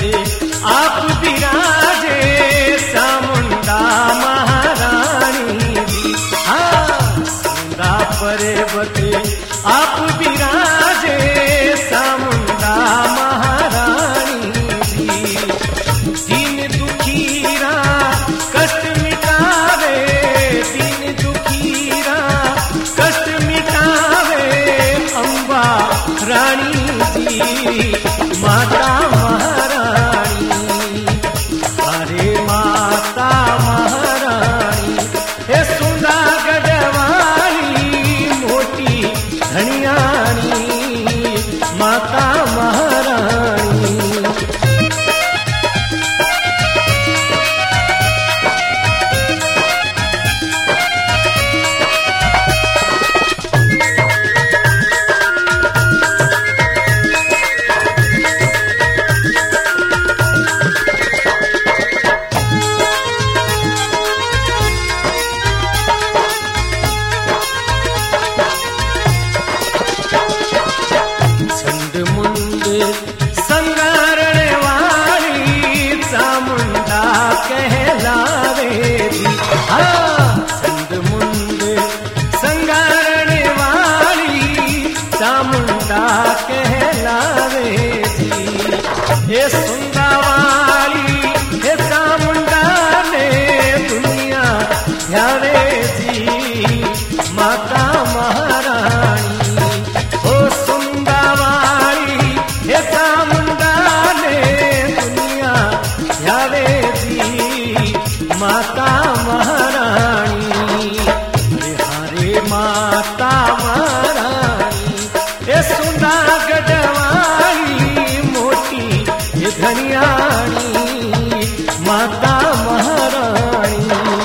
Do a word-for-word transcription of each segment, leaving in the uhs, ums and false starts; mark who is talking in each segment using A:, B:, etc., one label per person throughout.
A: पर्वते आप विराजे चामुंडा महारानी जी। हाँ चामुंडा पर्वते आप विराजे चामुंडा महारानी जी। दीन दुखीरा कष्ट मिटावे, दीन दुखीरा कष्ट मिटावे अम्बा रानी जी माता महारानी। अरे माता महारानी हे सुंदा गढ़वाली मोटी धनियानी माता महारानी। संगारने वाली चामुंडा कहलावे जी। हाँ चंद मुंड संगारने वाली चामुंडा कहलावे जी। हे सुंदा वाली हे चामुंडा ने दुनिया ध्यावे जी माता महारानी। ओ सुंदा वाली हे चामुंडा ने दुनिया ध्यावे जी माता महारानी। हरे हरे माता महारानी हे सुंदा गढ़वाली मोटी हे धनियानी माता महारानी।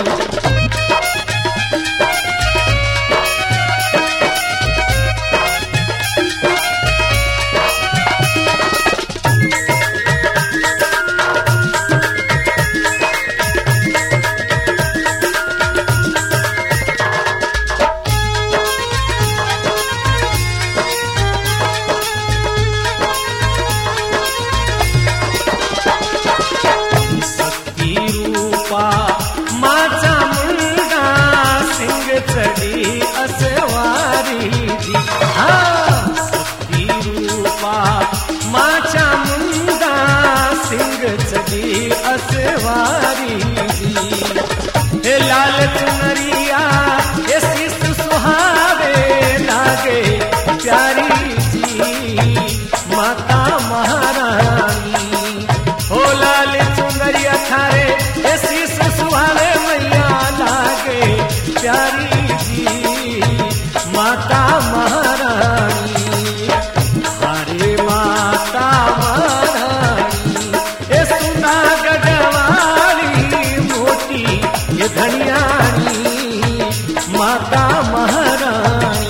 A: माँ चामुंडा सिंह चढ़ी असवारी जी। हाँ शक्ति रूपा माँ चामुंडा सिंह चढ़ी असवारी जी। हे लाल चुनरिया हे शीश सुहावे लागे प्यारी जी माता महारानी। हो लाल चुनरिया थारे हे शीश सुहावे मैया लागे प्यारी जी माता महारानी। हरे माता महारानी हे सुंदा गढ़वाली मोटी ये धनियानी माता महारानी।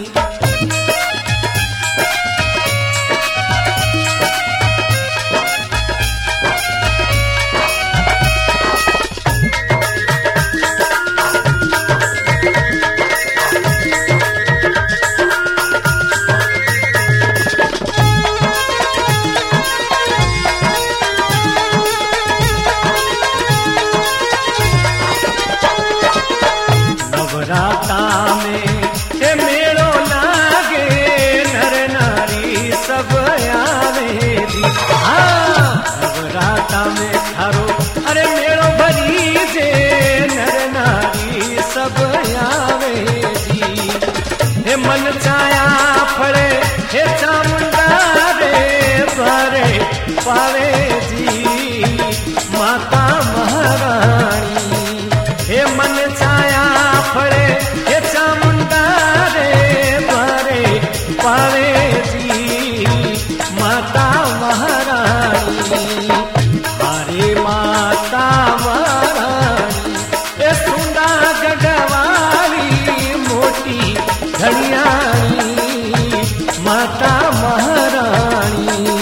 A: नवराता में हे मेलो लागे नर नारी सब आवे जी। हाँ नवराता में थारो अरे मेलो भरी जे नर नारी सब आवे जी। हे मन चाया फड़े हे चामुंडा रे भरे पावे जी माता महारानी। हे मन चाया फड़े हे चामुंडा रे भरे पावे जी माता महारानी। हरे माता महारानी हे सुंदा गढ़वाली मोटी धनियानी माता महारानी।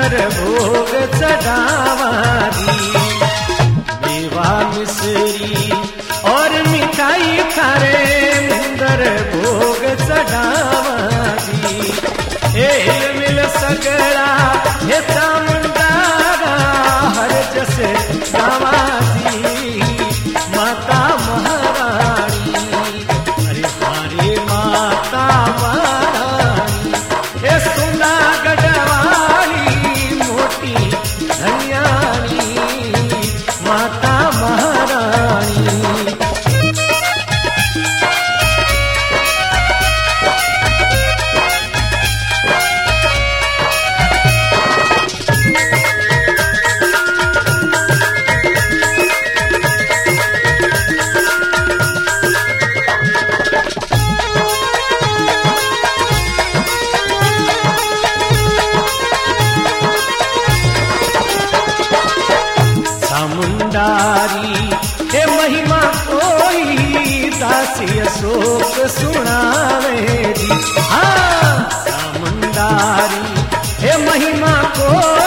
A: सुंदर भोग चढ़ावा दी। मेवा मिश्री और मिठाई खारे सुंदर भोग चढ़ावा दी। हे मिल सगड़ा हे चामुंडारा हर जस गावा दी। माता महारानी अरे हरे माता महारानी हे सुना गढ़वाली मोटी धनियानी माता महारानी। चामुंडारी हे महिमा कोई दासी अशोक सुनावे दी। हाँ चामुंडारी हे महिमा कोई